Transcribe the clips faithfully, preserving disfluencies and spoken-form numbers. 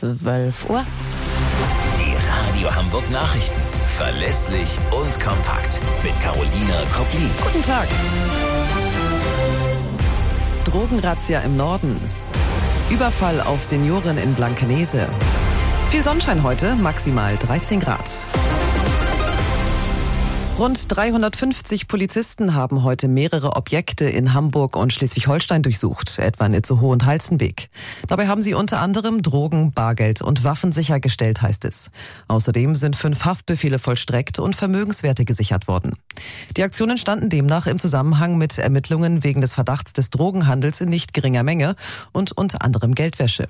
zwölf Uhr. Die Radio Hamburg Nachrichten. Verlässlich und kompakt. Mit Carolina Koplin. Guten Tag. Drogenrazzia im Norden. Überfall auf Seniorin in Blankenese. Viel Sonnenschein heute, maximal dreizehn Grad. Rund dreihundertfünfzig Polizisten haben heute mehrere Objekte in Hamburg und Schleswig-Holstein durchsucht, etwa in Itzehoe und Halstenbek. Dabei haben sie unter anderem Drogen, Bargeld und Waffen sichergestellt, heißt es. Außerdem sind fünf Haftbefehle vollstreckt und Vermögenswerte gesichert worden. Die Aktionen standen demnach im Zusammenhang mit Ermittlungen wegen des Verdachts des Drogenhandels in nicht geringer Menge und unter anderem Geldwäsche.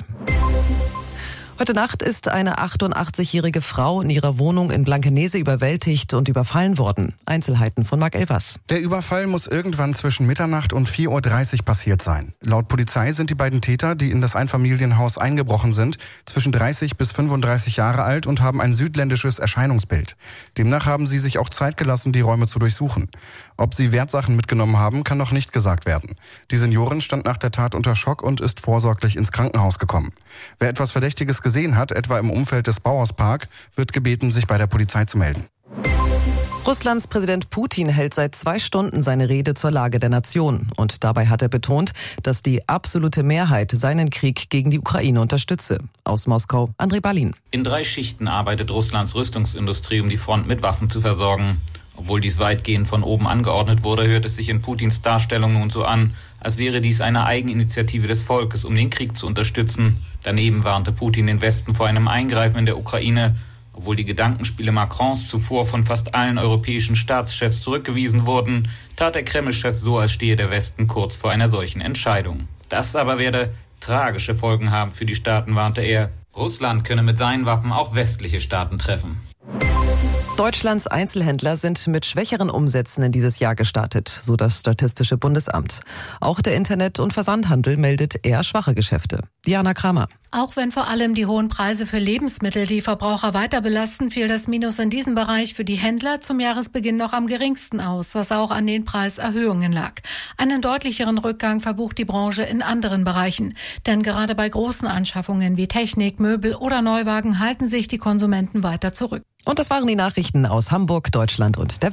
Heute Nacht ist eine achtundachtzigjährige Frau in ihrer Wohnung in Blankenese überwältigt und überfallen worden. Einzelheiten von Marc Elvers. Der Überfall muss irgendwann zwischen Mitternacht und vier Uhr dreißig passiert sein. Laut Polizei sind die beiden Täter, die in das Einfamilienhaus eingebrochen sind, zwischen dreißig bis fünfunddreißig Jahre alt und haben ein südländisches Erscheinungsbild. Demnach haben sie sich auch Zeit gelassen, die Räume zu durchsuchen. Ob sie Wertsachen mitgenommen haben, kann noch nicht gesagt werden. Die Seniorin stand nach der Tat unter Schock und ist vorsorglich ins Krankenhaus gekommen. Wer etwas Verdächtiges gesehen hat, etwa im Umfeld des Bauhauspark, wird gebeten, sich bei der Polizei zu melden. Russlands Präsident Putin hält seit zwei Stunden seine Rede zur Lage der Nation. Und dabei hat er betont, dass die absolute Mehrheit seinen Krieg gegen die Ukraine unterstütze. Aus Moskau, Andrei Balin. In drei Schichten arbeitet Russlands Rüstungsindustrie, um die Front mit Waffen zu versorgen. Obwohl dies weitgehend von oben angeordnet wurde, hört es sich in Putins Darstellung nun so an, als wäre dies eine Eigeninitiative des Volkes, um den Krieg zu unterstützen. Daneben warnte Putin den Westen vor einem Eingreifen in der Ukraine. Obwohl die Gedankenspiele Macrons zuvor von fast allen europäischen Staatschefs zurückgewiesen wurden, tat der Kreml-Chef so, als stehe der Westen kurz vor einer solchen Entscheidung. Das aber werde tragische Folgen haben für die Staaten, warnte er. Russland könne mit seinen Waffen auch westliche Staaten treffen. Deutschlands Einzelhändler sind mit schwächeren Umsätzen in dieses Jahr gestartet, so das Statistische Bundesamt. Auch der Internet- und Versandhandel meldet eher schwache Geschäfte. Diana Kramer. Auch wenn vor allem die hohen Preise für Lebensmittel die Verbraucher weiter belasten, fiel das Minus in diesem Bereich für die Händler zum Jahresbeginn noch am geringsten aus, was auch an den Preiserhöhungen lag. Einen deutlicheren Rückgang verbucht die Branche in anderen Bereichen. Denn gerade bei großen Anschaffungen wie Technik, Möbel oder Neuwagen halten sich die Konsumenten weiter zurück. Und das waren die Nachrichten aus Hamburg, Deutschland und der Welt.